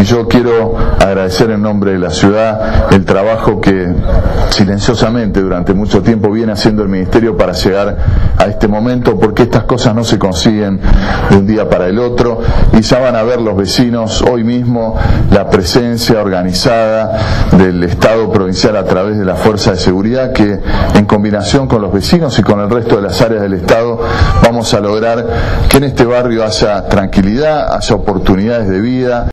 y yo quiero agradecer en nombre de la ciudad el trabajo que silenciosamente durante mucho tiempo viene haciendo el Ministerio para llegar a este momento, porque estas cosas no se consiguen de un día para el otro, y ya van a ver los vecinos hoy mismo la presencia organizada del Estado provincial a través de la Fuerza de Seguridad, que en combinación con los vecinos y con el resto de las áreas del Estado vamos a lograr que en este barrio haya tranquilidad, haya oportunidades de vida.